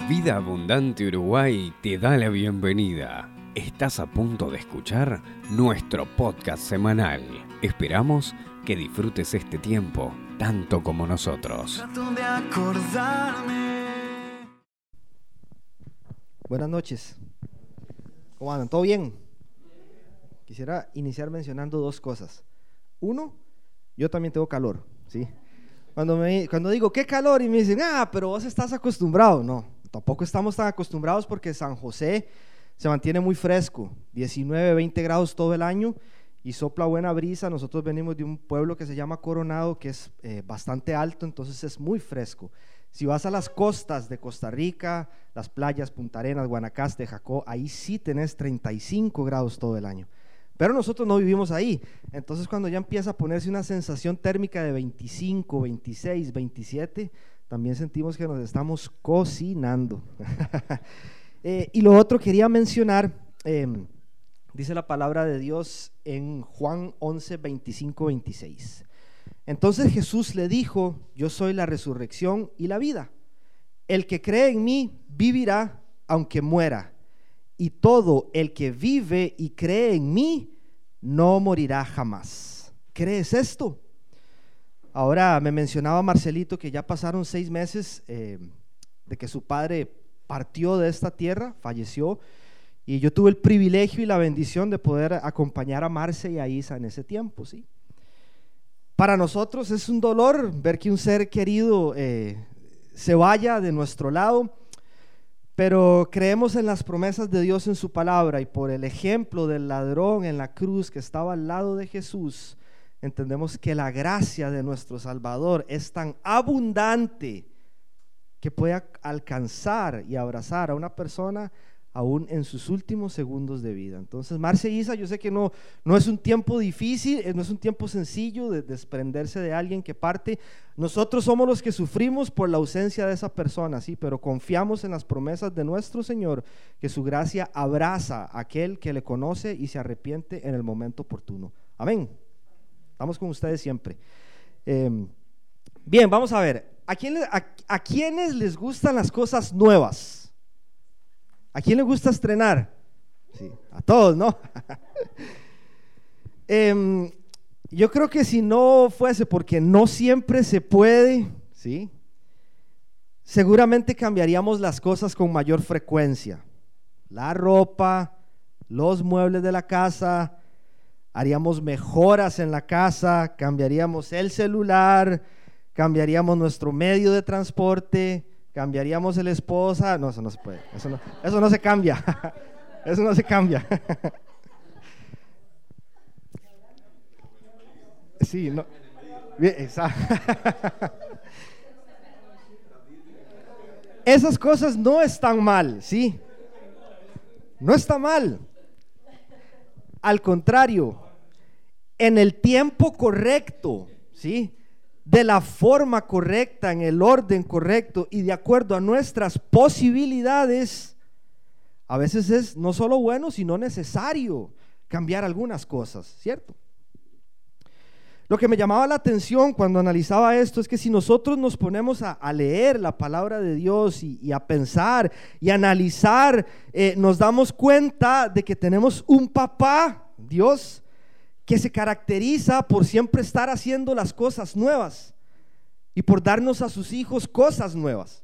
Vida Abundante Uruguay te da la bienvenida. Estás a punto de escuchar nuestro podcast semanal. Esperamos que disfrutes este tiempo tanto como nosotros. Trato de acordarme. Buenas noches. ¿Cómo andan? ¿Todo bien? Quisiera iniciar mencionando dos cosas. Uno, yo también tengo calor, ¿sí? Cuando digo, ¿qué calor? Y me dicen, pero vos estás acostumbrado. No, tampoco estamos tan acostumbrados porque San José se mantiene muy fresco, 19, 20 grados todo el año y sopla buena brisa. Nosotros venimos de un pueblo que se llama Coronado, que es bastante alto, entonces es muy fresco. Si vas a las costas de Costa Rica, las playas, Punta Arenas, Guanacaste, Jacó, ahí sí tenés 35 grados todo el año. Pero nosotros no vivimos ahí, entonces cuando ya empieza a ponerse una sensación térmica de 25, 26, 27, también sentimos que nos estamos cocinando. Y lo otro quería mencionar, dice la palabra de Dios en Juan 11, 25, 26. Entonces Jesús le dijo, yo soy la resurrección y la vida. El que cree en mí vivirá aunque muera. Y todo el que vive y cree en mí no morirá jamás. ¿Crees esto? Ahora me mencionaba Marcelito que ya pasaron 6 meses de que su padre partió de esta tierra, falleció, y yo tuve el privilegio y la bendición de poder acompañar a Marce y a Isa en ese tiempo, ¿sí? Para nosotros es un dolor ver que un ser querido se vaya de nuestro lado, pero creemos en las promesas de Dios en su palabra, y por el ejemplo del ladrón en la cruz que estaba al lado de Jesús, entendemos que la gracia de nuestro Salvador es tan abundante que puede alcanzar y abrazar a una persona aún en sus últimos segundos de vida. Entonces, Marce y Isa, yo sé que no es un tiempo difícil, no es un tiempo sencillo de desprenderse de alguien que parte. Nosotros somos los que sufrimos por la ausencia de esa persona, sí, pero confiamos en las promesas de nuestro Señor, que su gracia abraza a aquel que le conoce y se arrepiente en el momento oportuno. Amén. Estamos con ustedes siempre. Bien, vamos a ver. ¿A quiénes les gustan las cosas nuevas? ¿A quién le gusta estrenar? Sí, a todos, ¿no? Yo creo que si no fuese porque no siempre se puede, ¿sí? Seguramente cambiaríamos las cosas con mayor frecuencia. La ropa, los muebles de la casa, haríamos mejoras en la casa, cambiaríamos el celular, cambiaríamos nuestro medio de transporte, cambiaríamos el esposa. No, eso no se puede, eso no se cambia. Eso no se cambia. Sí, no. Bien, exacto. Esas cosas no están mal, ¿sí? No está mal. Al contrario, en el tiempo correcto, ¿sí? De la forma correcta, en el orden correcto y de acuerdo a nuestras posibilidades, a veces es no solo bueno, sino necesario cambiar algunas cosas, ¿cierto? Lo que me llamaba la atención cuando analizaba esto es que si nosotros nos ponemos a leer la palabra de Dios y a pensar y analizar, nos damos cuenta de que tenemos un papá, Dios, que se caracteriza por siempre estar haciendo las cosas nuevas y por darnos a sus hijos cosas nuevas.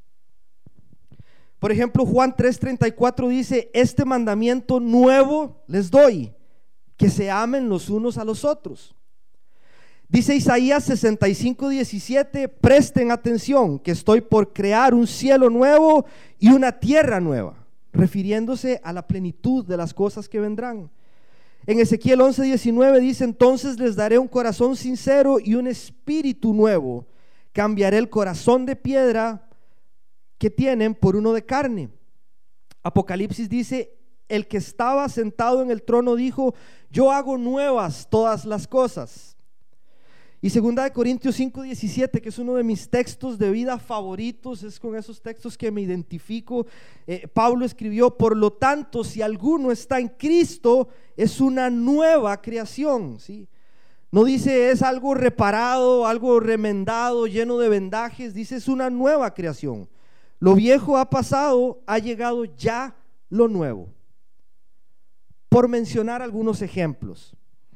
Por ejemplo, Juan 3:34 dice, este mandamiento nuevo les doy, que se amen los unos a los otros. Dice Isaías 65:17, presten atención, que estoy por crear un cielo nuevo y una tierra nueva, refiriéndose a la plenitud de las cosas que vendrán. En Ezequiel 11:19 dice, entonces les daré un corazón sincero y un espíritu nuevo. Cambiaré el corazón de piedra que tienen por uno de carne. Apocalipsis dice, el que estaba sentado en el trono dijo, yo hago nuevas todas las cosas. Y 2 Corintios 5:17, que es uno de mis textos de vida favoritos, es con esos textos que me identifico. Pablo escribió, por lo tanto, si alguno está en Cristo, es una nueva creación, ¿sí? No dice es algo reparado, algo remendado, lleno de vendajes, dice es una nueva creación. Lo viejo ha pasado, ha llegado ya lo nuevo. Por mencionar algunos ejemplos.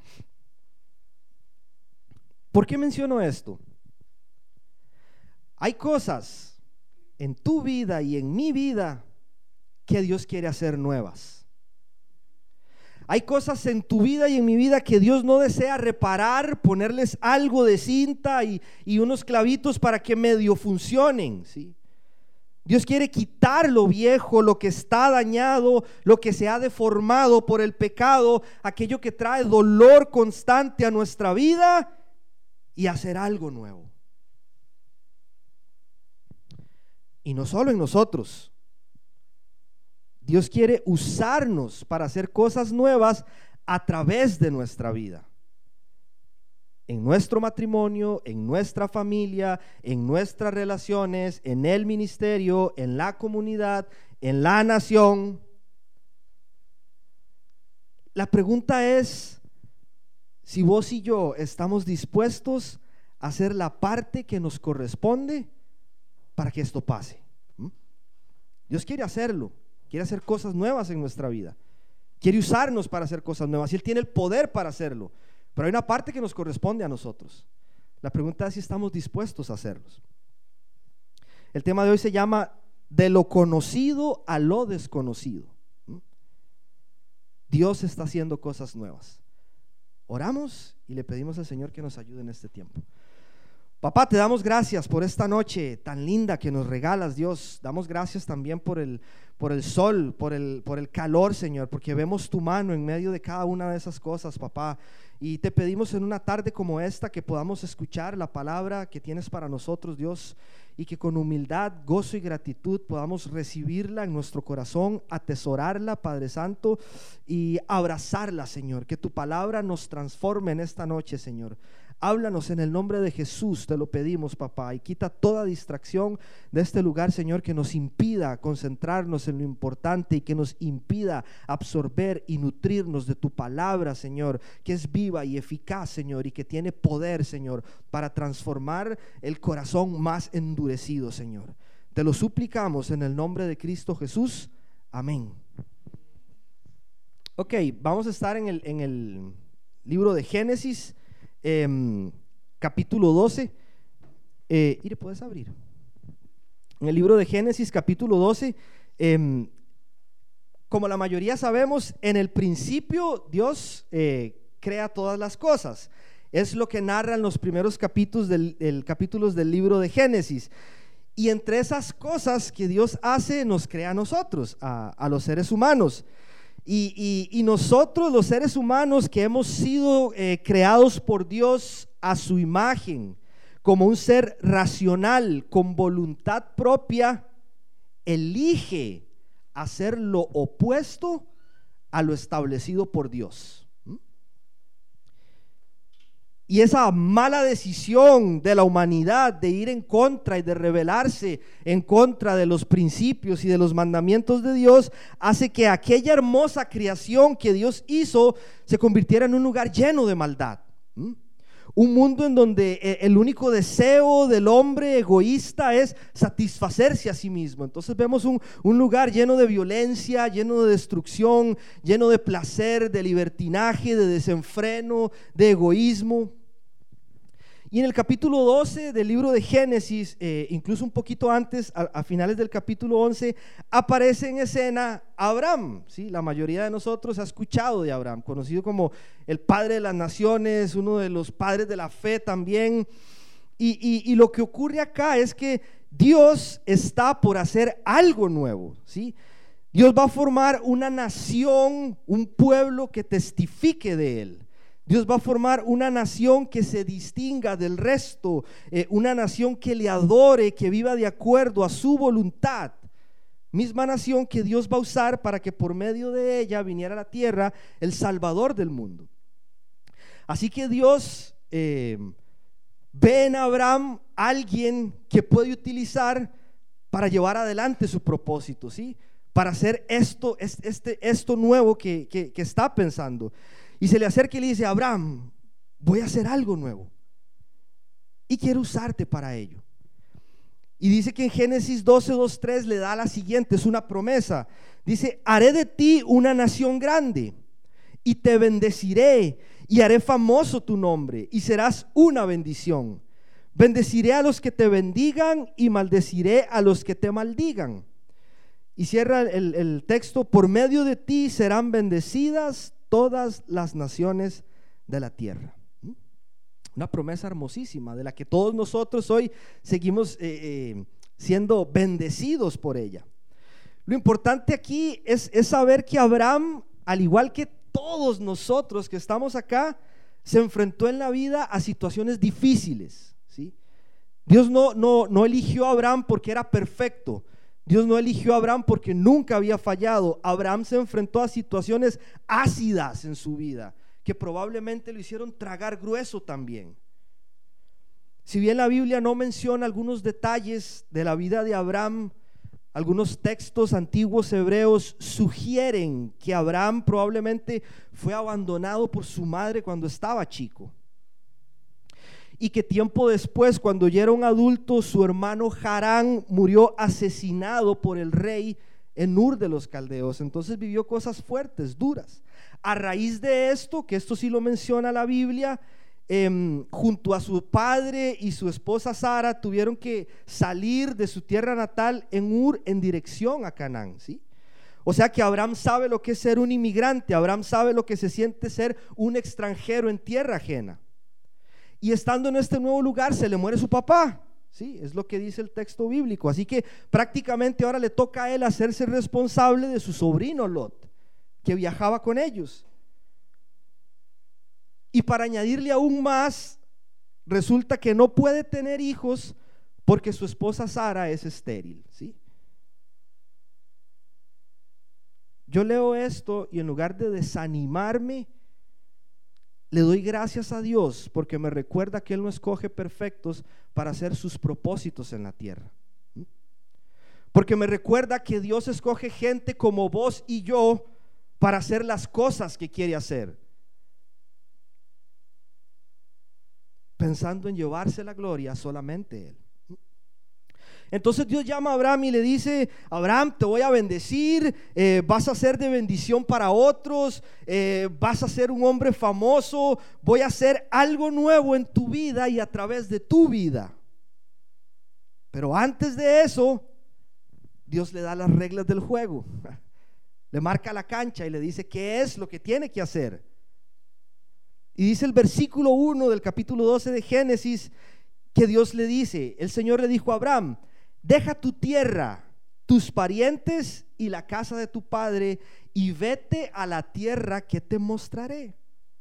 ¿Por qué menciono esto? Hay cosas en tu vida y en mi vida que Dios quiere hacer nuevas. Hay cosas en tu vida y en mi vida que Dios no desea reparar, ponerles algo de cinta y unos clavitos para que medio funcionen, ¿sí? Dios quiere quitar lo viejo, lo que está dañado, lo que se ha deformado por el pecado, aquello que trae dolor constante a nuestra vida, y hacer algo nuevo. Y no solo en nosotros. Dios quiere usarnos para hacer cosas nuevas a través de nuestra vida. En nuestro matrimonio, en nuestra familia, en nuestras relaciones, en el ministerio, en la comunidad, en la nación. La pregunta es si vos y yo estamos dispuestos a hacer la parte que nos corresponde para que esto pase. Dios quiere hacerlo, quiere hacer cosas nuevas en nuestra vida, quiere usarnos para hacer cosas nuevas y Él tiene el poder para hacerlo. Pero hay una parte que nos corresponde a nosotros. La pregunta es si estamos dispuestos a hacerlos. El tema de hoy se llama de lo conocido a lo desconocido. Dios está haciendo cosas nuevas. Oramos y le pedimos al Señor que nos ayude en este tiempo. Papá, te damos gracias por esta noche tan linda que nos regalas, Dios. Damos gracias también por el sol, por el calor, Señor, porque vemos tu mano en medio de cada una de esas cosas, papá. Y te pedimos en una tarde como esta que podamos escuchar la palabra que tienes para nosotros, Dios, y que con humildad, gozo y gratitud podamos recibirla en nuestro corazón, atesorarla, Padre Santo, y abrazarla, Señor. Que tu palabra nos transforme en esta noche, Señor. Háblanos en el nombre de Jesús, te lo pedimos, papá, y quita toda distracción de este lugar, Señor, que nos impida concentrarnos en lo importante y que nos impida absorber y nutrirnos de tu palabra, Señor, que es viva y eficaz, Señor, y que tiene poder, Señor, para transformar el corazón más endurecido, Señor. Te lo suplicamos en el nombre de Cristo Jesús. Amén. Ok, vamos a estar en el libro de Génesis. Capítulo 12. Ire, ¿puedes abrir? En el libro de Génesis, capítulo 12, como la mayoría sabemos, en el principio Dios crea todas las cosas. Es lo que narran los primeros capítulos del libro de Génesis. Y entre esas cosas que Dios hace, nos crea a nosotros, a los seres humanos. Y nosotros, los seres humanos que hemos sido creados por Dios a su imagen, como un ser racional, con voluntad propia, elige hacer lo opuesto a lo establecido por Dios. Y esa mala decisión de la humanidad de ir en contra y de rebelarse en contra de los principios y de los mandamientos de Dios hace que aquella hermosa creación que Dios hizo se convirtiera en un lugar lleno de maldad. Un mundo en donde el único deseo del hombre egoísta es satisfacerse a sí mismo. Entonces vemos un lugar lleno de violencia, lleno de destrucción, lleno de placer, de libertinaje, de desenfreno, de egoísmo. Y en el capítulo 12 del libro de Génesis, incluso un poquito antes, a finales del capítulo 11, aparece en escena Abraham. ¿Sí? La mayoría de nosotros ha escuchado de Abraham, conocido como el padre de las naciones, uno de los padres de la fe también. Y lo que ocurre acá es que Dios está por hacer algo nuevo, ¿sí? Dios va a formar una nación, un pueblo que testifique de Él. Dios va a formar una nación que se distinga del resto, una nación que le adore, que viva de acuerdo a su voluntad. Misma nación que Dios va a usar para que por medio de ella viniera a la tierra el Salvador del mundo. Así que Dios ve en Abraham alguien que puede utilizar para llevar adelante su propósito, ¿sí? Para hacer esto nuevo que está pensando. Y se le acerca y le dice: Abraham, voy a hacer algo nuevo y quiero usarte para ello. Y dice que en Génesis 12, 2, 3 le da la siguiente, es una promesa. Dice: haré de ti una nación grande y te bendeciré y haré famoso tu nombre y serás una bendición. Bendeciré a los que te bendigan y maldeciré a los que te maldigan. Y cierra el texto: por medio de ti serán bendecidas todas las naciones de la tierra. Una promesa hermosísima de la que todos nosotros hoy seguimos siendo bendecidos por ella. Lo importante aquí es saber que Abraham, al igual que todos nosotros que estamos acá, se enfrentó en la vida a situaciones difíciles, ¿sí? Dios no eligió a Abraham porque era perfecto. Dios no eligió a Abraham porque nunca había fallado. Abraham se enfrentó a situaciones ácidas en su vida, que probablemente lo hicieron tragar grueso también. Si bien la Biblia no menciona algunos detalles de la vida de Abraham, algunos textos antiguos hebreos sugieren que Abraham probablemente fue abandonado por su madre cuando estaba chico, y que tiempo después, cuando ya era un adulto, su hermano Harán murió asesinado por el rey en Ur de los Caldeos. Entonces vivió cosas fuertes, duras. A raíz de esto, que esto sí lo menciona la Biblia, junto a su padre y su esposa Sara tuvieron que salir de su tierra natal en Ur en dirección a Canaán, ¿sí? O sea que Abraham sabe lo que es ser un inmigrante. Abraham sabe lo que se siente ser un extranjero en tierra ajena. Y estando en este nuevo lugar se le muere su papá, ¿sí? Es lo que dice el texto bíblico. Así que prácticamente ahora le toca a él hacerse responsable de su sobrino Lot, que viajaba con ellos. Y para añadirle aún más, resulta que no puede tener hijos porque su esposa Sara es estéril, ¿sí? Yo leo esto y en lugar de desanimarme, le doy gracias a Dios porque me recuerda que Él no escoge perfectos para hacer sus propósitos en la tierra. Porque me recuerda que Dios escoge gente como vos y yo para hacer las cosas que quiere hacer, pensando en llevarse la gloria solamente Él. Entonces Dios llama a Abraham y le dice: Abraham, te voy a bendecir, vas a ser de bendición para otros, vas a ser un hombre famoso, voy a hacer algo nuevo en tu vida y a través de tu vida. Pero antes de eso, Dios le da las reglas del juego, le marca la cancha y le dice qué es lo que tiene que hacer. Y dice el versículo 1 del capítulo 12 de Génesis que Dios le dice, el Señor le dijo a Abraham: deja tu tierra, tus parientes y la casa de tu padre y vete a la tierra que te mostraré.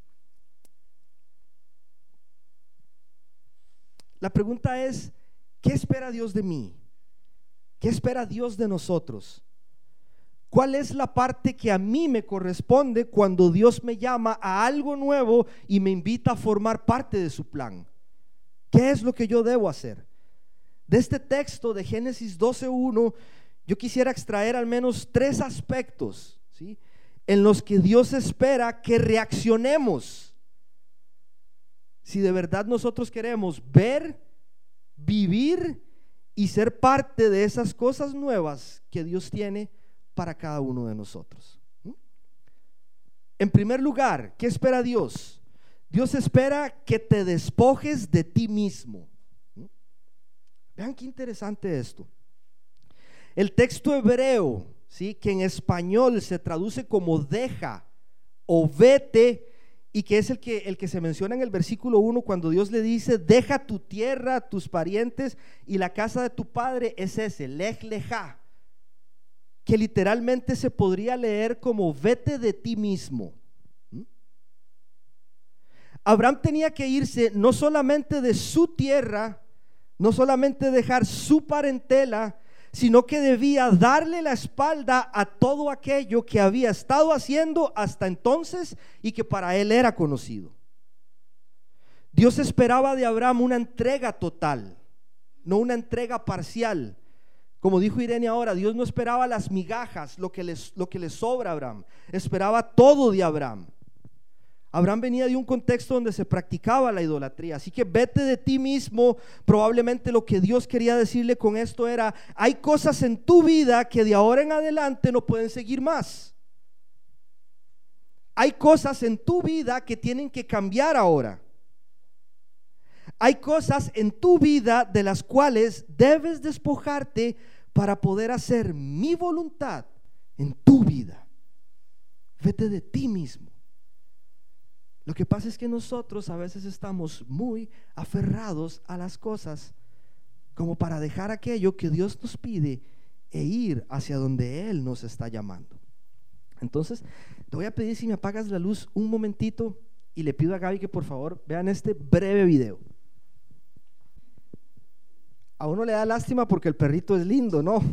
La pregunta es: ¿qué espera Dios de mí? ¿Qué espera Dios de nosotros? ¿Cuál es la parte que a mí me corresponde cuando Dios me llama a algo nuevo y me invita a formar parte de su plan? ¿Qué es lo que yo debo hacer? De este texto de Génesis 12:1, yo quisiera extraer al menos 3 aspectos, ¿sí?, en los que Dios espera que reaccionemos si de verdad nosotros queremos ver, vivir y ser parte de esas cosas nuevas que Dios tiene para cada uno de nosotros. En primer lugar, ¿qué espera Dios? Dios espera que te despojes de ti mismo. Vean qué interesante esto. El texto hebreo, ¿sí?, que en español se traduce como deja o vete, y que es el que se menciona en el versículo 1 cuando Dios le dice: deja tu tierra, tus parientes y la casa de tu padre, es ese, lej leja, que literalmente se podría leer como vete de ti mismo. Abraham tenía que irse no solamente de su tierra, no solamente dejar su parentela, sino que debía darle la espalda a todo aquello que había estado haciendo hasta entonces y que para él era conocido. Dios esperaba de Abraham una entrega total, no una entrega parcial. Como dijo Irene ahora, Dios no esperaba las migajas, lo que le sobra a Abraham, esperaba todo de Abraham. Abraham venía de un contexto donde se practicaba la idolatría. Así que vete de ti mismo. Probablemente lo que Dios quería decirle con esto era: hay cosas en tu vida que de ahora en adelante no pueden seguir más. Hay cosas en tu vida que tienen que cambiar ahora. Hay cosas en tu vida de las cuales debes despojarte para poder hacer mi voluntad en tu vida. Vete de ti mismo. Lo que pasa es que nosotros a veces estamos muy aferrados a las cosas como para dejar aquello que Dios nos pide e ir hacia donde Él nos está llamando. Entonces, te voy a pedir si me apagas la luz un momentito y le pido a Gaby que por favor vean este breve video. A uno le da lástima porque el perrito es lindo, ¿no?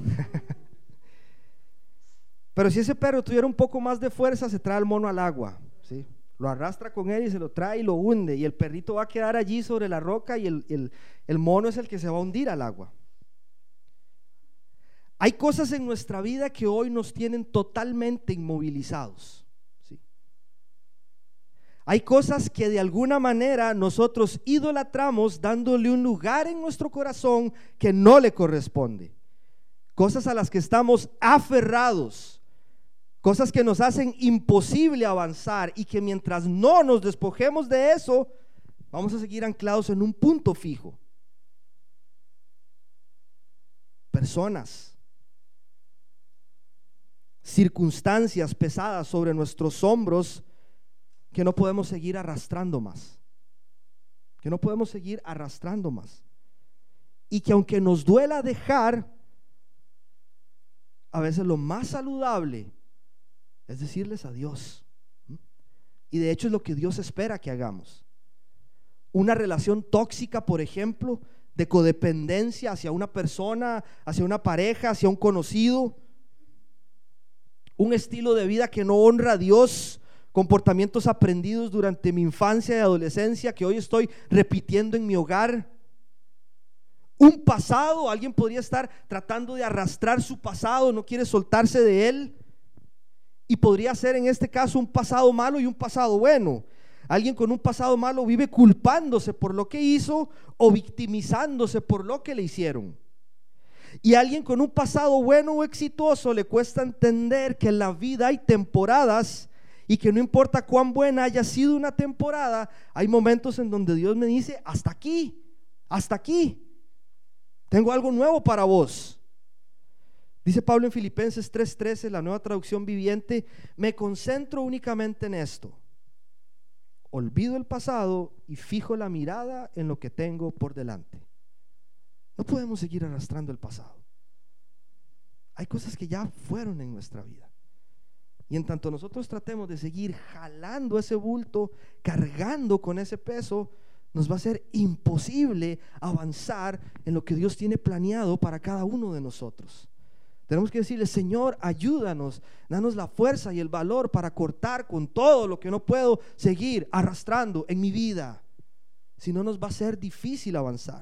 Pero si ese perro tuviera un poco más de fuerza, se trae al mono al agua, ¿sí? Lo arrastra con él y se lo trae y lo hunde, y el perrito va a quedar allí sobre la roca y el mono es el que se va a hundir al agua. Hay cosas en nuestra vida que hoy nos tienen totalmente inmovilizados, ¿sí? Hay cosas que de alguna manera nosotros idolatramos, dándole un lugar en nuestro corazón que no le corresponde. Cosas a las que estamos aferrados, cosas que nos hacen imposible avanzar, y que mientras no nos despojemos de eso, vamos a seguir anclados en un punto fijo. Personas, circunstancias pesadas sobre nuestros hombros que no podemos seguir arrastrando más, y que aunque nos duela dejar, a veces lo más saludable es decirles adiós. Y de hecho es lo que Dios espera que hagamos. Una relación tóxica, por ejemplo, de codependencia hacia una persona, hacia una pareja, hacia un conocido, un estilo de vida que no honra a Dios, comportamientos aprendidos durante mi infancia y adolescencia que hoy estoy repitiendo en mi hogar. Un pasado, alguien podría estar tratando de arrastrar su pasado, no quiere soltarse de él, y podría ser en este caso un pasado malo y un pasado bueno. Alguien con un pasado malo vive culpándose por lo que hizo o victimizándose por lo que le hicieron. Y a alguien con un pasado bueno o exitoso le cuesta entender que en la vida hay temporadas, y que no importa cuán buena haya sido una temporada, hay momentos en donde Dios me dice: hasta aquí, tengo algo nuevo para vos. Dice Pablo en Filipenses 3:13, la Nueva Traducción Viviente: me concentro únicamente en esto, olvido el pasado y fijo la mirada en lo que tengo por delante. No podemos seguir arrastrando el pasado. Hay cosas que ya fueron en nuestra vida, y en tanto nosotros tratemos de seguir jalando ese bulto, cargando con ese peso, nos va a ser imposible avanzar en lo que Dios tiene planeado para cada uno de nosotros. Tenemos que decirle: Señor, ayúdanos, danos la fuerza y el valor para cortar con todo lo que no puedo seguir arrastrando en mi vida. Si no, nos va a ser difícil avanzar.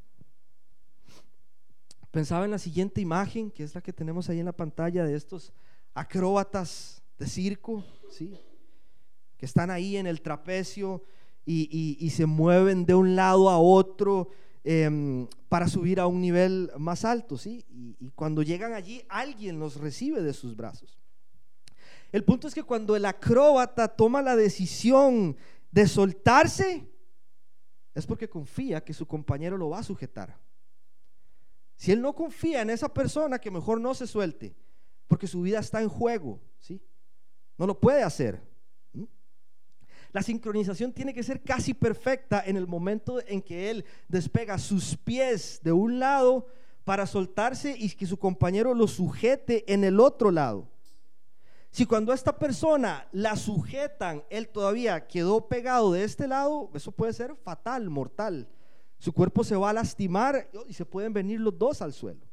Pensaba en la siguiente imagen, que es la que tenemos ahí en la pantalla, de estos acróbatas de circo, ¿sí? Que están ahí en el trapecio y se mueven de un lado a otro para subir a un nivel más alto, ¿sí? Y cuando llegan allí, alguien los recibe de sus brazos. El punto es que cuando el acróbata toma la decisión de soltarse, es porque confía que su compañero lo va a sujetar. Si él no confía en esa persona, que mejor no se suelte, porque su vida está en juego, ¿sí? No lo puede hacer. La sincronización tiene que ser casi perfecta en el momento en que él despega sus pies de un lado para soltarse y que su compañero lo sujete en el otro lado. Si cuando a esta persona la sujetan, él todavía quedó pegado de este lado, eso puede ser fatal, mortal. Su cuerpo se va a lastimar y se pueden venir los dos al suelo.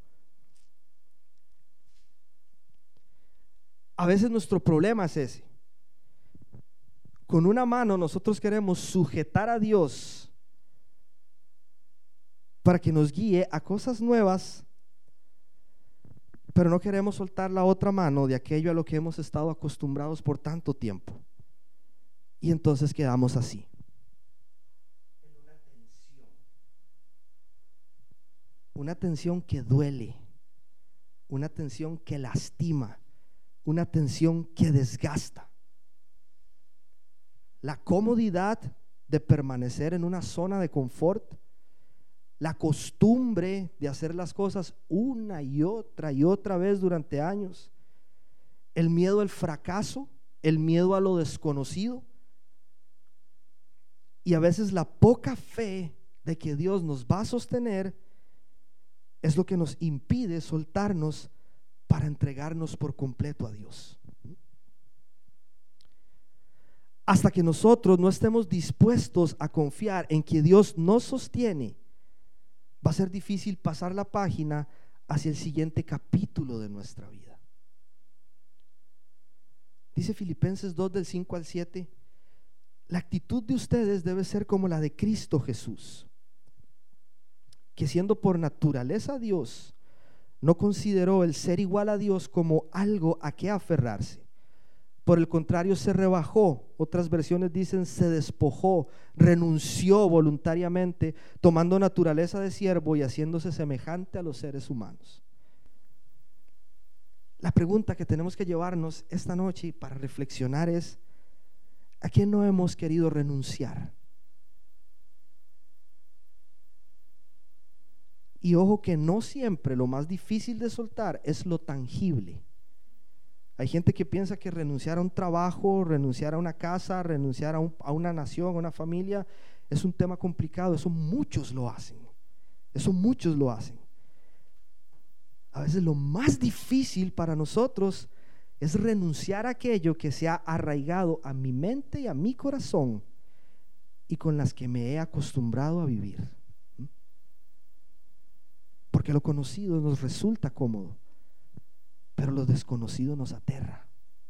A veces nuestro problema es ese. Con una mano nosotros queremos sujetar a Dios para que nos guíe a cosas nuevas, pero no queremos soltar la otra mano de aquello a lo que hemos estado acostumbrados por tanto tiempo. Y entonces quedamos así. Una tensión que duele, una tensión que lastima, una tensión que desgasta. La comodidad de permanecer en una zona de confort, la costumbre de hacer las cosas una y otra vez durante años, el miedo al fracaso, el miedo a lo desconocido, y a veces la poca fe de que Dios nos va a sostener es lo que nos impide soltarnos para entregarnos por completo a Dios. Hasta que nosotros no estemos dispuestos a confiar en que Dios nos sostiene, va a ser difícil pasar la página hacia el siguiente capítulo de nuestra vida. Dice Filipenses 2 del 5 al 7: la actitud de ustedes debe ser como la de Cristo Jesús, que siendo por naturaleza Dios, no consideró el ser igual a Dios como algo a que aferrarse. Por el contrario, se rebajó. Otras versiones dicen se despojó, renunció voluntariamente, tomando naturaleza de siervo y haciéndose semejante a los seres humanos. La pregunta que tenemos que llevarnos esta noche para reflexionar es: ¿a quién no hemos querido renunciar? Y ojo que no siempre lo más difícil de soltar es lo tangible. Hay gente que piensa que renunciar a un trabajo, renunciar a una casa, renunciar a una nación, a una familia, es un tema complicado. Eso muchos lo hacen. A veces lo más difícil para nosotros es renunciar a aquello que se ha arraigado a mi mente y a mi corazón y con las que me he acostumbrado a vivir. Porque lo conocido nos resulta cómodo, pero lo desconocido nos aterra.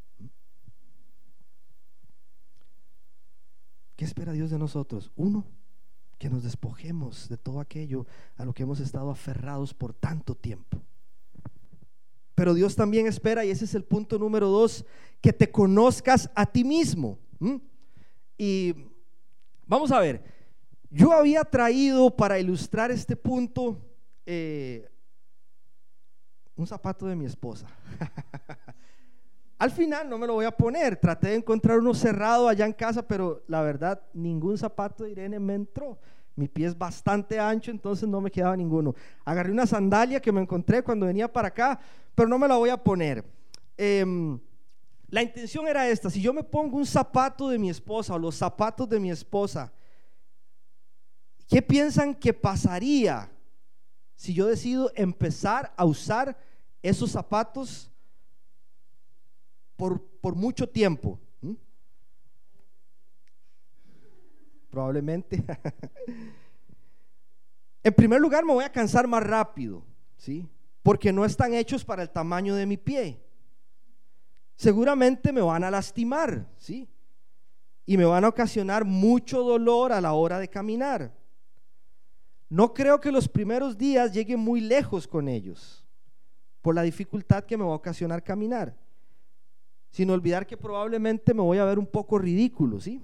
¿Qué espera Dios de nosotros? Uno, que nos despojemos de todo aquello a lo que hemos estado aferrados por tanto tiempo. Pero Dios también espera, y ese es el punto número 2, que te conozcas a ti mismo. Y vamos a ver, yo había traído para ilustrar este punto un zapato de mi esposa. Al final no me lo voy a poner, traté de encontrar uno cerrado allá en casa, pero la verdad ningún zapato de Irene me entró. Mi pie es bastante ancho, entonces no me quedaba ninguno. Agarré una sandalia que me encontré cuando venía para acá, pero no me la voy a poner. La intención era esta: si yo me pongo un zapato de mi esposa o los zapatos de mi esposa, ¿qué piensan que pasaría si yo decido empezar a usar esos zapatos por mucho tiempo? Probablemente en primer lugar me voy a cansar más rápido, ¿sí? Porque no están hechos para el tamaño de mi pie. Seguramente me van a lastimar, ¿sí? Y me van a ocasionar mucho dolor a la hora de caminar. No creo que los primeros días llegue muy lejos con ellos por la dificultad que me va a ocasionar caminar, sin olvidar que probablemente me voy a ver un poco ridículo, ¿sí?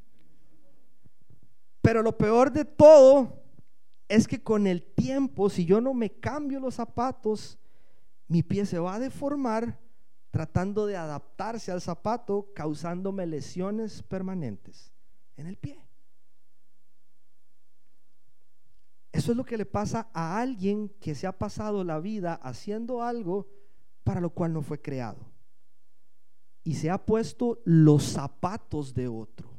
Pero lo peor de todo es que con el tiempo, si yo no me cambio los zapatos, mi pie se va a deformar tratando de adaptarse al zapato, causándome lesiones permanentes en el pie. Eso es lo que le pasa a alguien que se ha pasado la vida haciendo algo para lo cual no fue creado y se ha puesto los zapatos de otro.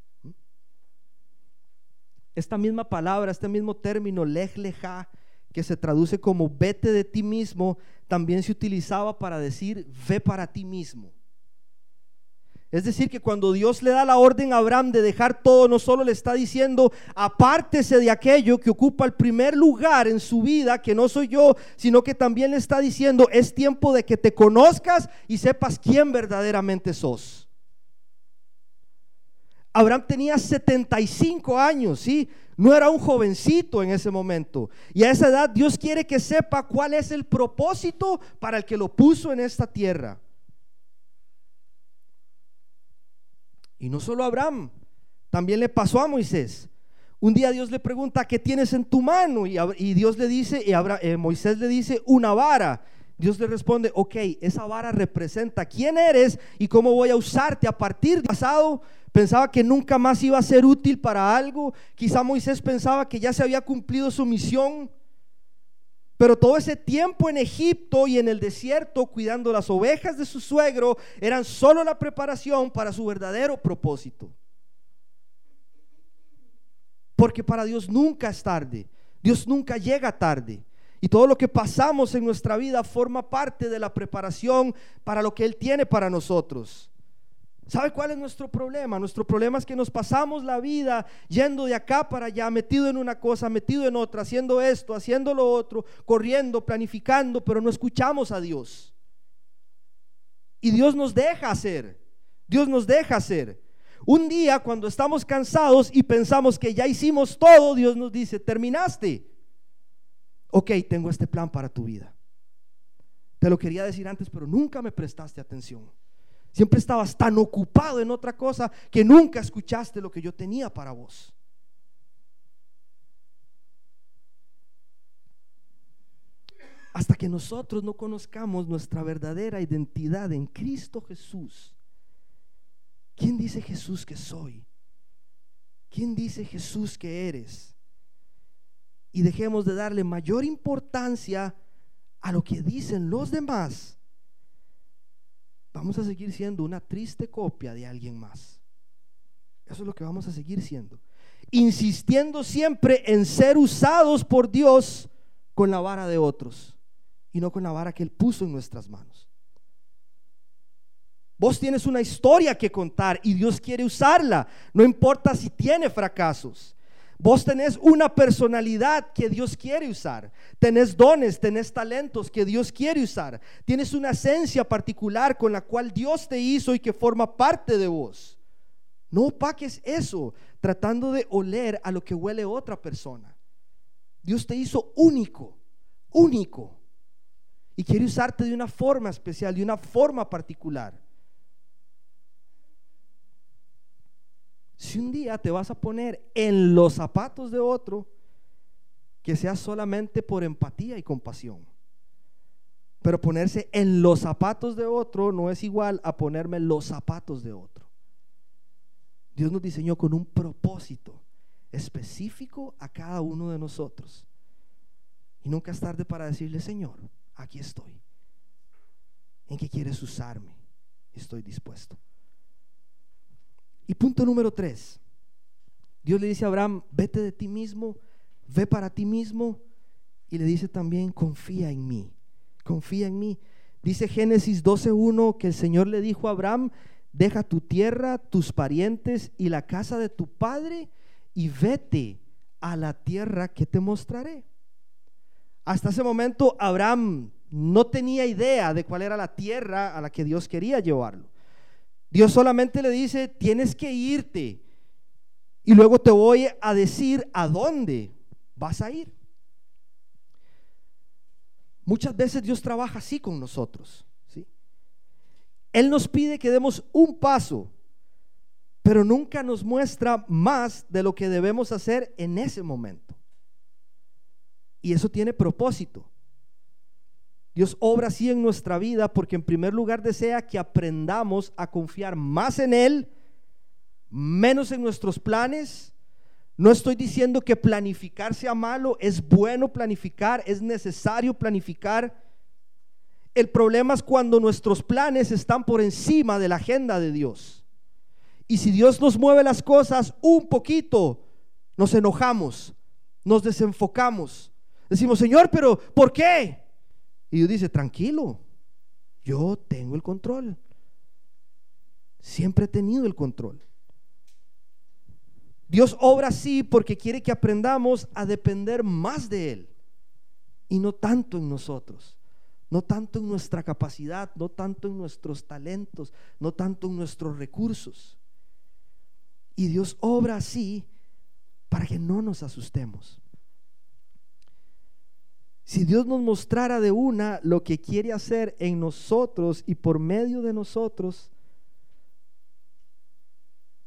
Esta misma palabra, este mismo término, lej leja, que se traduce como vete de ti mismo, también se utilizaba para decir ve para ti mismo. Es decir, que cuando Dios le da la orden a Abraham de dejar todo, no solo le está diciendo apártese de aquello que ocupa el primer lugar en su vida, que no soy yo, sino que también le está diciendo es tiempo de que te conozcas y sepas quién verdaderamente sos. Abraham tenía 75 años, ¿sí? No era un jovencito en ese momento. Y a esa edad Dios quiere que sepa cuál es el propósito para el que lo puso en esta tierra. Y no solo a Abraham, también le pasó a Moisés. Un día Dios le pregunta: ¿qué tienes en tu mano? Y Dios le dice, Moisés le dice: una vara. Dios le responde: ok, esa vara representa quién eres y cómo voy a usarte a partir del pasado. Pensaba que nunca más iba a ser útil para algo. Quizá Moisés pensaba que ya se había cumplido su misión. Pero todo ese tiempo en Egipto y en el desierto cuidando las ovejas de su suegro eran solo la preparación para su verdadero propósito. Porque para Dios nunca es tarde. Dios nunca llega tarde. Y todo lo que pasamos en nuestra vida forma parte de la preparación para lo que Él tiene para nosotros. ¿Sabe cuál es nuestro problema? Nuestro problema es que nos pasamos la vida yendo de acá para allá, metido en una cosa, metido en otra, haciendo esto, haciendo lo otro, corriendo, planificando, pero no escuchamos a Dios. Y Dios nos deja hacer. Dios nos deja hacer. Un día, cuando estamos cansados y pensamos que ya hicimos todo, Dios nos dice: terminaste. Ok, tengo este plan para tu vida. Te lo quería decir antes, pero nunca me prestaste atención. Siempre estabas tan ocupado en otra cosa que nunca escuchaste lo que yo tenía para vos. Hasta que nosotros no conozcamos nuestra verdadera identidad en Cristo Jesús. ¿Quién dice Jesús que soy? ¿Quién dice Jesús que eres? Y dejemos de darle mayor importancia a lo que dicen los demás, vamos a seguir siendo una triste copia de alguien más. Eso es lo que vamos a seguir siendo, insistiendo siempre en ser usados por Dios con la vara de otros y no con la vara que Él puso en nuestras manos. Vos tienes una historia que contar y Dios quiere usarla, no importa si tiene fracasos. Vos tenés una personalidad que Dios quiere usar, tenés dones, tenés talentos que Dios quiere usar, tienes una esencia particular con la cual Dios te hizo y que forma parte de vos. No opaques eso tratando de oler a lo que huele otra persona. Dios te hizo único, único, y quiere usarte de una forma especial, de una forma particular. Si un día te vas a poner en los zapatos de otro, que sea solamente por empatía y compasión. Pero ponerse en los zapatos de otro no es igual a ponerme en los zapatos de otro. Dios nos diseñó con un propósito específico a cada uno de nosotros. Y nunca es tarde para decirle: Señor, aquí estoy. ¿En qué quieres usarme? Estoy dispuesto. Y punto número 3, Dios le dice a Abraham: vete de ti mismo, ve para ti mismo. Y le dice también: confía en mí, confía en mí. Dice Génesis 12:1 que el Señor le dijo a Abraham: deja tu tierra, tus parientes y la casa de tu padre y vete a la tierra que te mostraré. Hasta ese momento Abraham no tenía idea de cuál era la tierra a la que Dios quería llevarlo. Dios solamente le dice: tienes que irte y luego te voy a decir a dónde vas a ir. Muchas veces Dios trabaja así con nosotros, ¿sí? Él nos pide que demos un paso, pero nunca nos muestra más de lo que debemos hacer en ese momento. Y eso tiene propósito. Dios obra así en nuestra vida porque en primer lugar desea que aprendamos a confiar más en Él, menos en nuestros planes. No estoy diciendo que planificar sea malo, es bueno planificar, es necesario planificar. El problema es cuando nuestros planes están por encima de la agenda de Dios. Y si Dios nos mueve las cosas un poquito, nos enojamos, nos desenfocamos. Decimos: Señor, pero ¿por qué? Y Dios dice: tranquilo, yo tengo el control. Siempre he tenido el control. Dios obra así porque quiere que aprendamos a depender más de Él y no tanto en nosotros, no tanto en nuestra capacidad, no tanto en nuestros talentos, no tanto en nuestros recursos. Y Dios obra así para que no nos asustemos. Si Dios nos mostrara de una lo que quiere hacer en nosotros y por medio de nosotros,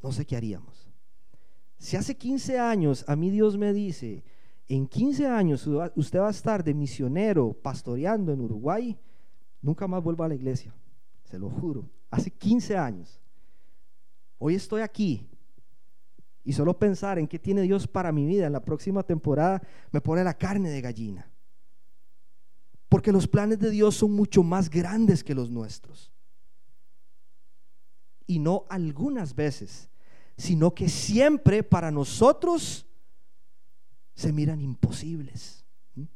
no sé qué haríamos. Si hace 15 años a mí Dios me dice, en 15 años usted va a estar de misionero pastoreando en Uruguay, nunca más vuelvo a la iglesia, se lo juro. Hace 15 años. Hoy estoy aquí y solo pensar en qué tiene Dios para mi vida en la próxima temporada me pone la carne de gallina. Porque los planes de Dios son mucho más grandes que los nuestros. Y no algunas veces, sino que siempre para nosotros se miran imposibles.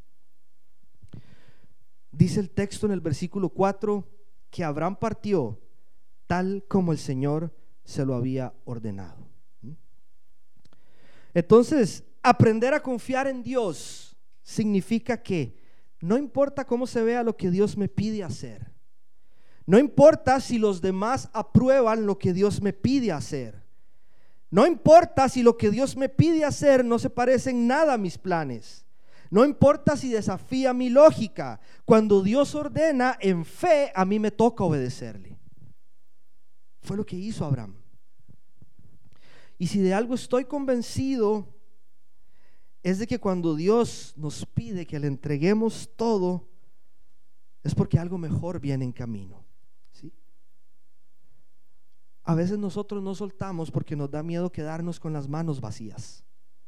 Dice el texto en el versículo 4 que Abraham partió tal como el Señor se lo había ordenado. Entonces, aprender a confiar en Dios significa que no importa cómo se vea lo que Dios me pide hacer, no importa si los demás aprueban lo que Dios me pide hacer, no importa si lo que Dios me pide hacer no se parece en nada a mis planes, no importa si desafía mi lógica. Cuando Dios ordena en fe, a mí me toca obedecerle. Fue lo que hizo Abraham. Y si de algo estoy convencido, es de que cuando Dios nos pide que le entreguemos todo, es porque algo mejor viene en camino, ¿sí? A veces nosotros no soltamos porque nos da miedo quedarnos con las manos vacías.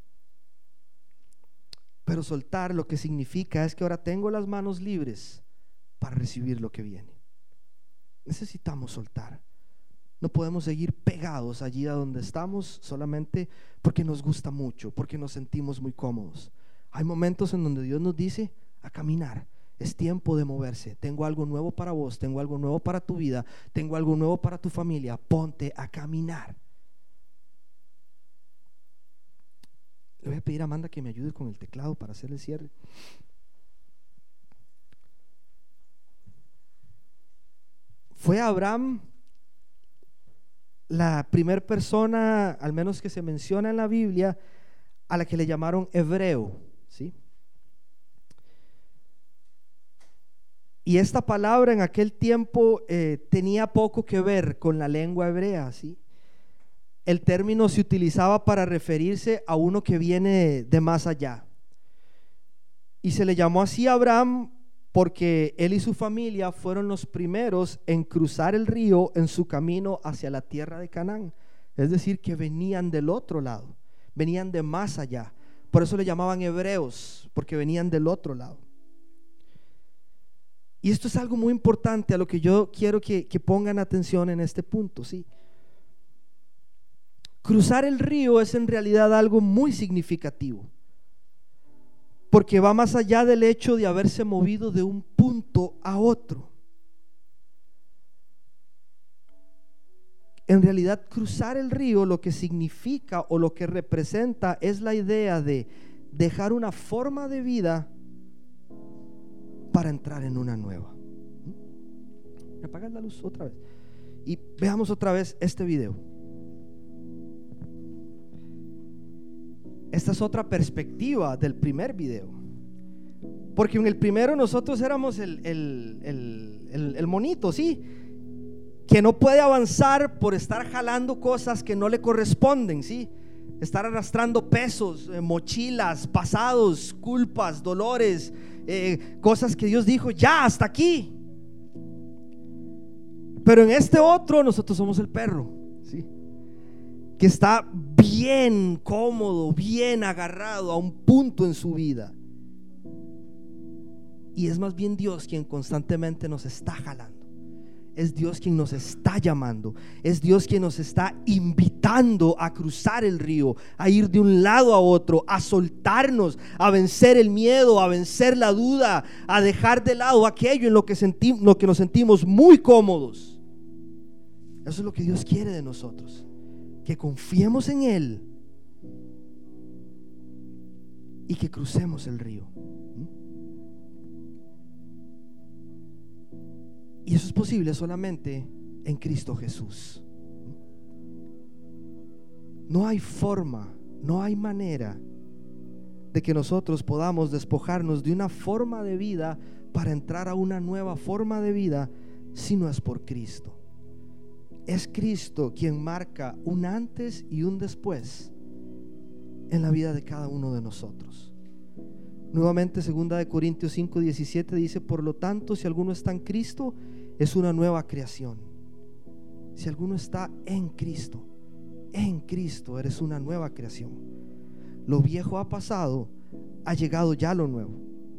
Pero soltar lo que significa es que ahora tengo las manos libres para recibir lo que viene. Necesitamos soltar. No podemos seguir pegados allí a donde estamos solamente porque nos gusta mucho, porque nos sentimos muy cómodos. Hay momentos en donde Dios nos dice a caminar. Es tiempo de moverse. Tengo algo nuevo para vos, tengo algo nuevo para tu vida, tengo algo nuevo para tu familia. Ponte a caminar. Le voy a pedir a Amanda que me ayude con el teclado para hacer el cierre. Fue Abraham la primera persona, al menos que se menciona en la Biblia, a la que le llamaron hebreo, ¿sí? Y esta palabra en aquel tiempo tenía poco que ver con la lengua hebrea, ¿sí? El término se utilizaba para referirse a uno que viene de más allá. Y se le llamó así a Abraham porque él y su familia fueron los primeros en cruzar el río en su camino hacia la tierra de Canaán. Es decir, que venían del otro lado, venían de más allá. Por eso le llamaban hebreos, porque venían del otro lado. Y esto es algo muy importante a lo que yo quiero que pongan atención en este punto, ¿sí? Cruzar el río es en realidad algo muy significativo, porque va más allá del hecho de haberse movido de un punto a otro. En realidad, cruzar el río lo que significa o lo que representa es la idea de dejar una forma de vida para entrar en una nueva. ¿Me apagas la luz otra vez? Y veamos otra vez este video. Esta es otra perspectiva del primer video, porque en el primero nosotros éramos el monito, ¿sí? Que no puede avanzar por estar jalando cosas que no le corresponden, ¿sí? Estar arrastrando pesos, mochilas, pasados, culpas, dolores, cosas que Dios dijo, ya, hasta aquí. Pero en este otro nosotros somos el perro, ¿sí? Que está bien cómodo, bien agarrado a un punto en su vida. Y es más bien Dios quien constantemente nos está jalando. Es Dios quien nos está llamando. Es Dios quien nos está invitando a cruzar el río, a ir de un lado a otro, a soltarnos, a vencer el miedo, a vencer la duda, a dejar de lado aquello en lo que nos sentimos muy cómodos. Eso es lo que Dios quiere de nosotros, que confiemos en Él y que crucemos el río. Y eso es posible solamente en Cristo Jesús. No hay forma, no hay manera de que nosotros podamos despojarnos de una forma de vida para entrar a una nueva forma de vida si no es por Cristo. Es Cristo quien marca un antes y un después en la vida de cada uno de nosotros. Nuevamente 2 Corintios 5:17 dice: por lo tanto, si alguno está en Cristo, es una nueva creación. Si alguno está en Cristo eres una nueva creación. Lo viejo ha pasado, ha llegado ya lo nuevo.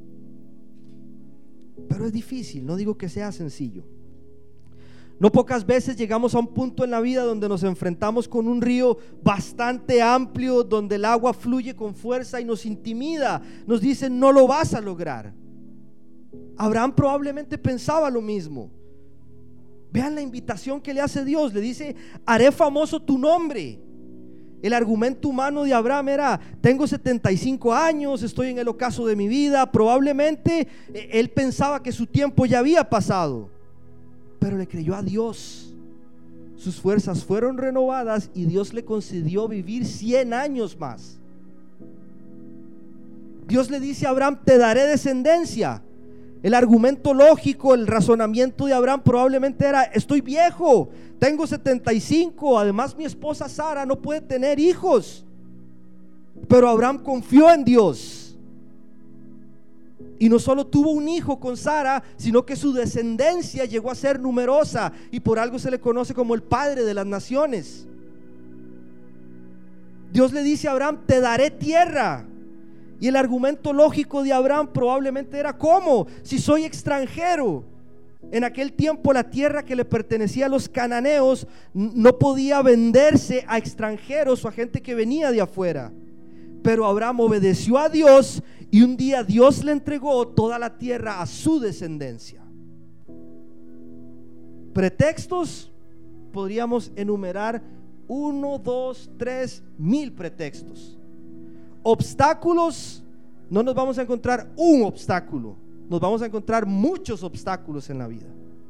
Pero es difícil, no digo que sea sencillo. No pocas veces llegamos a un punto en la vida donde nos enfrentamos con un río bastante amplio, donde el agua fluye con fuerza y nos intimida, nos dicen: no lo vas a lograr. Abraham probablemente pensaba lo mismo. Vean la invitación que le hace Dios, le dice: haré famoso tu nombre. El argumento humano de Abraham era: tengo 75 años, estoy en el ocaso de mi vida. Probablemente él pensaba que su tiempo ya había pasado, pero le creyó a Dios. Sus fuerzas fueron renovadas y Dios le concedió vivir 100 años más. Dios le dice a Abraham: te daré descendencia. El argumento lógico, el razonamiento de Abraham probablemente era: estoy viejo, tengo 75, además mi esposa Sara no puede tener hijos. Pero Abraham confió en Dios y no solo tuvo un hijo con Sara, sino que su descendencia llegó a ser numerosa, y por algo se le conoce como el padre de las naciones. Dios le dice a Abraham: te daré tierra. Y el argumento lógico de Abraham probablemente era: ¿cómo? Si soy extranjero. En aquel tiempo la tierra que le pertenecía a los cananeos no podía venderse a extranjeros o a gente que venía de afuera. Pero Abraham obedeció a Dios y un día Dios le entregó toda la tierra a su descendencia. Pretextos, podríamos enumerar 1, 2, 3 mil pretextos. Obstáculos, no nos vamos a encontrar un obstáculo, nos vamos a encontrar muchos obstáculos en la vida.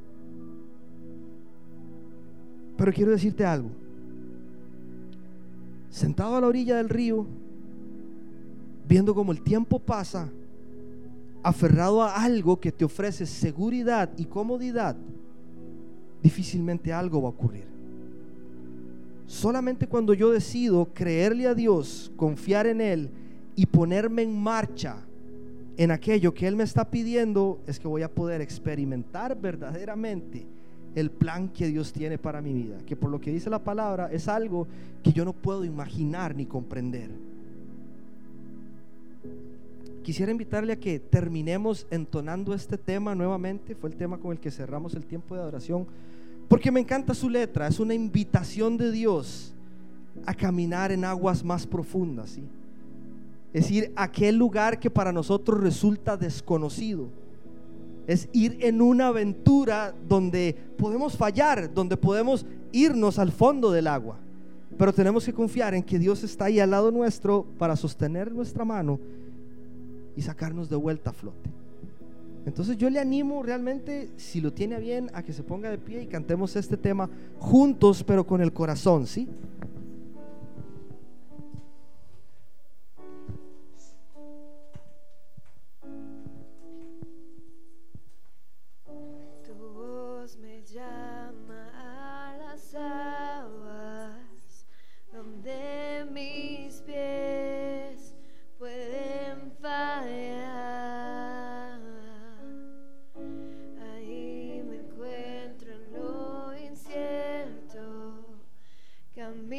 Pero quiero decirte algo: sentado a la orilla del río, viendo cómo el tiempo pasa, aferrado a algo que te ofrece seguridad y comodidad, difícilmente algo va a ocurrir. Solamente cuando yo decido creerle a Dios, confiar en Él y ponerme en marcha en aquello que Él me está pidiendo, es que voy a poder experimentar verdaderamente el plan que Dios tiene para mi vida, que por lo que dice la palabra es algo que yo no puedo imaginar ni comprender. Quisiera invitarle a que terminemos entonando este tema nuevamente. Fue el tema con el que cerramos el tiempo de adoración, porque me encanta su letra. Es una invitación de Dios a caminar en aguas más profundas, ¿sí? Es ir a aquel lugar que para nosotros resulta desconocido. Es ir en una aventura donde podemos fallar, donde podemos irnos al fondo del agua, pero tenemos que confiar en que Dios está ahí al lado nuestro para sostener nuestra mano y sacarnos de vuelta a flote. Entonces yo le animo realmente, si lo tiene a bien, a que se ponga de pie y cantemos este tema juntos, pero con el corazón, ¿sí? Tu voz me llama a las aguas donde mis pies pueden fallar. Ahí me encuentro en lo incierto, camino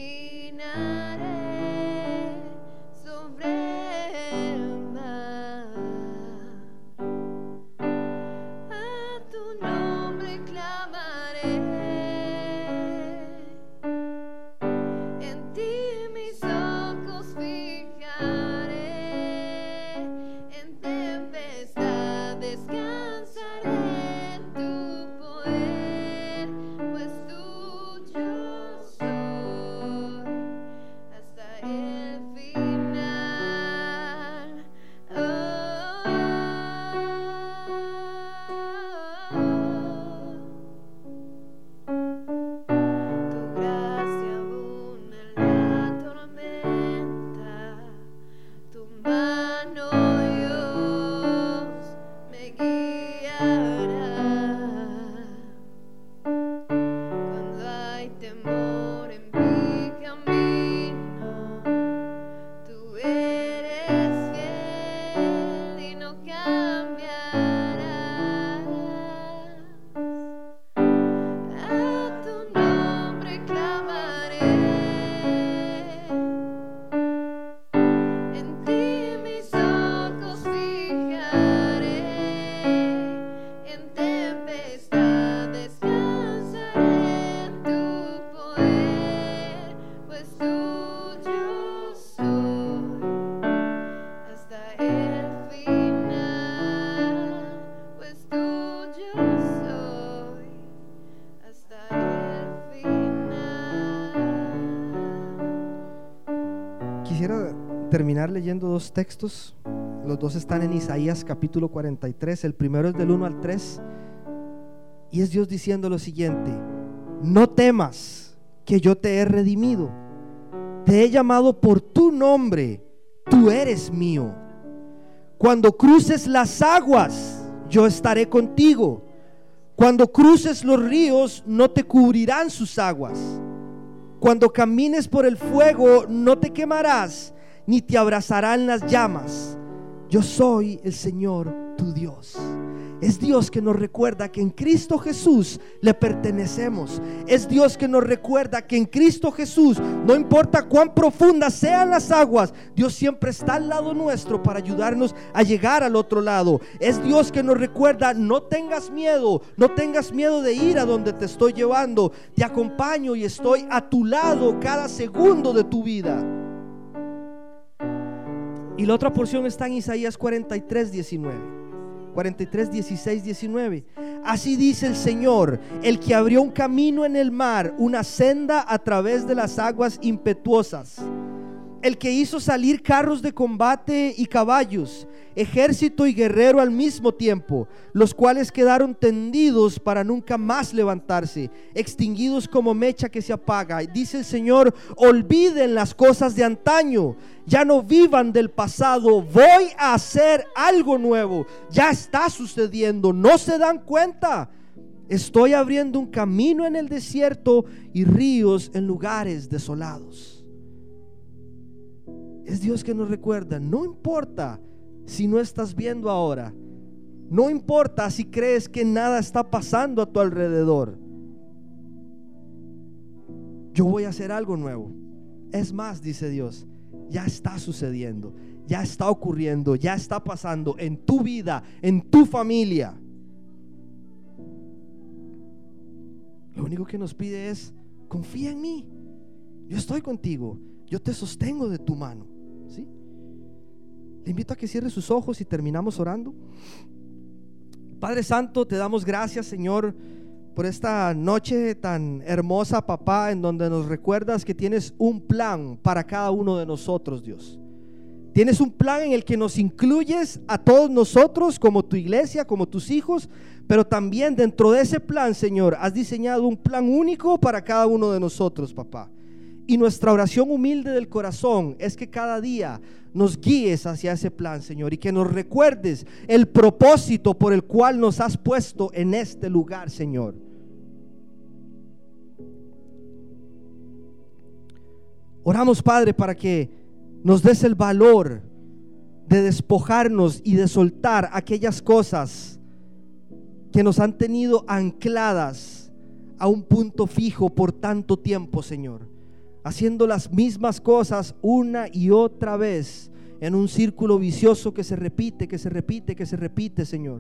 terminar leyendo dos textos. Los dos están en Isaías capítulo 43. El primero es del 1 al 3. Y es Dios diciendo lo siguiente: no temas, que yo te he redimido. Te he llamado por tu nombre, tú eres mío. Cuando cruces las aguas, yo estaré contigo. Cuando cruces los ríos, no te cubrirán sus aguas. Cuando camines por el fuego, no te quemarás, ni te abrazarán las llamas. Yo soy el Señor tu Dios. Es Dios que nos recuerda que en Cristo Jesús le pertenecemos. Es Dios que nos recuerda que en Cristo Jesús, no importa cuán profundas sean las aguas, Dios siempre está al lado nuestro para ayudarnos a llegar al otro lado. Es Dios que nos recuerda: no tengas miedo, no tengas miedo de ir a donde te estoy llevando. Te acompaño y estoy a tu lado cada segundo de tu vida. Y la otra porción está en Isaías 43, 16, 19. Así dice el Señor, el que abrió un camino en el mar, una senda a través de las aguas impetuosas, el que hizo salir carros de combate y caballos, ejército y guerrero al mismo tiempo, los cuales quedaron tendidos para nunca más levantarse, extinguidos como mecha que se apaga. Dice el Señor: olviden las cosas de antaño, ya no vivan del pasado, voy a hacer algo nuevo. Ya está sucediendo, ¿no se dan cuenta? Estoy abriendo un camino en el desierto y ríos en lugares desolados. Es Dios que nos recuerda: no importa si no estás viendo ahora, no importa si crees que nada está pasando a tu alrededor, yo voy a hacer algo nuevo. Es más, dice Dios, ya está sucediendo, ya está ocurriendo, ya está pasando en tu vida, en tu familia. Lo único que nos pide es: confía en mí, yo estoy contigo, yo te sostengo de tu mano. ¿Sí? Le invito a que cierre sus ojos y terminamos orando. Padre Santo, te damos gracias, Señor, por esta noche tan hermosa, papá, en donde nos recuerdas que tienes un plan para cada uno de nosotros, Dios. Tienes un plan en el que nos incluyes a todos nosotros como tu iglesia, como tus hijos, pero también dentro de ese plan, Señor, has diseñado un plan único para cada uno de nosotros, papá. Y nuestra oración humilde del corazón es que cada día nos guíes hacia ese plan, Señor, y que nos recuerdes el propósito por el cual nos has puesto en este lugar, Señor. Oramos, Padre, para que nos des el valor de despojarnos y de soltar aquellas cosas que nos han tenido ancladas a un punto fijo por tanto tiempo, Señor, haciendo las mismas cosas una y otra vez en un círculo vicioso que se repite, Señor.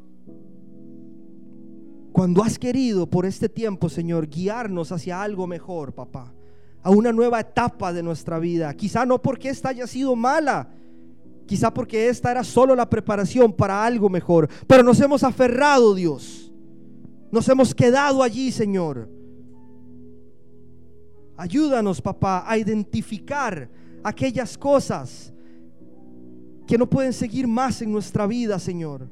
Cuando has querido por este tiempo, Señor, guiarnos hacia algo mejor, papá, a una nueva etapa de nuestra vida, quizá no porque esta haya sido mala, quizá porque esta era solo la preparación para algo mejor, pero nos hemos aferrado, Dios, nos hemos quedado allí, Señor. Ayúdanos, papá, a identificar aquellas cosas que no pueden seguir más en nuestra vida, Señor.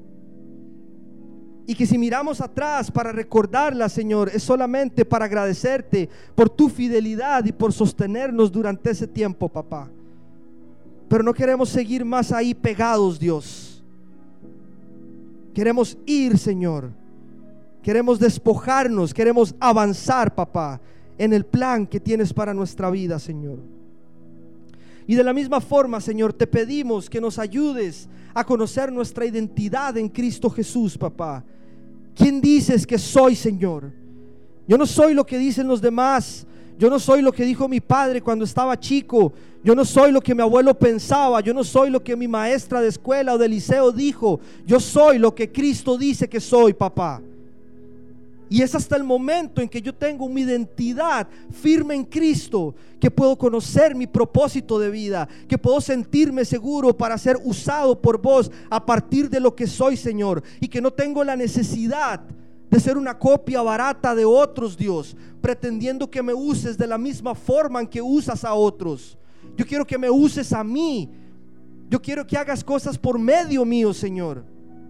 Y que si miramos atrás para recordarlas, Señor, es solamente para agradecerte por tu fidelidad y por sostenernos durante ese tiempo, papá. Pero no queremos seguir más ahí pegados, Dios. Queremos ir, Señor. Queremos despojarnos, queremos avanzar, papá, en el plan que tienes para nuestra vida, Señor. Y de la misma forma, Señor, te pedimos que nos ayudes a conocer nuestra identidad en Cristo Jesús, papá. ¿Quién dices que soy, Señor? Yo no soy lo que dicen los demás. Yo no soy lo que dijo mi padre cuando estaba chico. Yo no soy lo que mi abuelo pensaba. Yo no soy lo que mi maestra de escuela o de liceo dijo. Yo soy lo que Cristo dice que soy, papá. Y es hasta el momento en que yo tengo mi identidad firme en Cristo que puedo conocer mi propósito de vida, que puedo sentirme seguro para ser usado por vos a partir de lo que soy, Señor, y que no tengo la necesidad de ser una copia barata de otros, Dios, pretendiendo que me uses de la misma forma en que usas a otros. Yo quiero que me uses a mí. Yo quiero que hagas cosas por medio mío, Señor.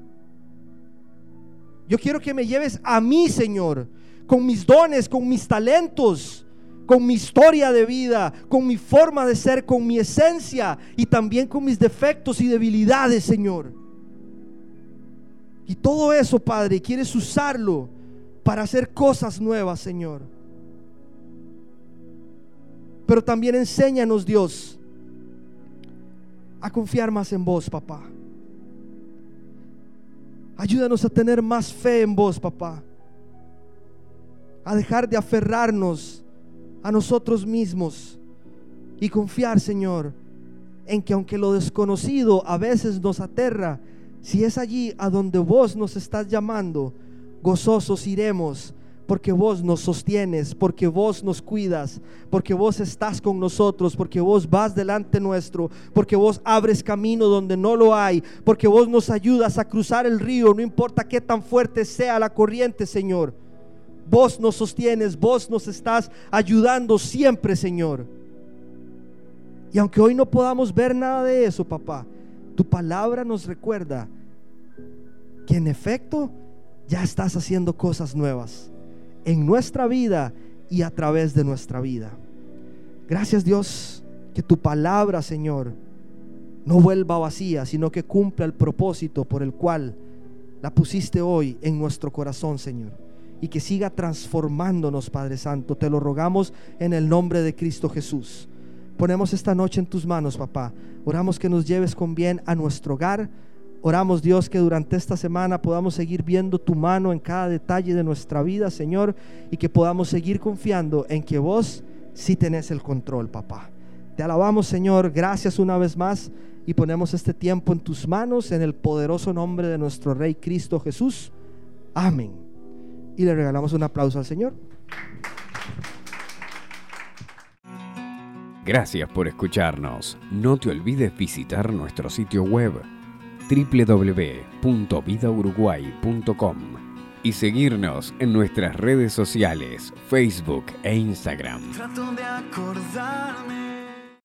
Yo quiero que me lleves a mí, Señor, con mis dones, con mis talentos, con mi historia de vida, con mi forma de ser, con mi esencia y también con mis defectos y debilidades, Señor. Y todo eso, Padre, quieres usarlo para hacer cosas nuevas, Señor. Pero también enséñanos, Dios, a confiar más en vos, papá. Ayúdanos a tener más fe en vos, papá. A dejar de aferrarnos a nosotros mismos y confiar, Señor, en que aunque lo desconocido a veces nos aterra, si es allí a donde vos nos estás llamando, gozosos iremos, porque vos nos sostienes, porque vos nos cuidas, porque vos estás con nosotros, porque vos vas delante nuestro, porque vos abres camino donde no lo hay, porque vos nos ayudas a cruzar el río, no importa qué tan fuerte sea la corriente, Señor. Vos nos sostienes, vos nos estás ayudando siempre, Señor. Y aunque hoy no podamos ver nada de eso, papá, tu palabra nos recuerda que en efecto ya estás haciendo cosas nuevas en nuestra vida y a través de nuestra vida. Gracias, Dios, que tu palabra, Señor, no vuelva vacía, sino que cumpla el propósito por el cual la pusiste hoy en nuestro corazón, Señor, y que siga transformándonos, Padre Santo. Te lo rogamos en el nombre de Cristo Jesús. Ponemos esta noche en tus manos, papá. Oramos que nos lleves con bien a nuestro hogar. Oramos, Dios, que durante esta semana podamos seguir viendo tu mano en cada detalle de nuestra vida, Señor, y que podamos seguir confiando en que vos sí tenés el control, papá. Te alabamos, Señor, gracias una vez más, y ponemos este tiempo en tus manos en el poderoso nombre de nuestro Rey Cristo Jesús. Amén. Y le regalamos un aplauso al Señor. Gracias por escucharnos. No te olvides visitar nuestro sitio web www.vidauruguay.com y seguirnos en nuestras redes sociales, Facebook e Instagram. Trato de acordarme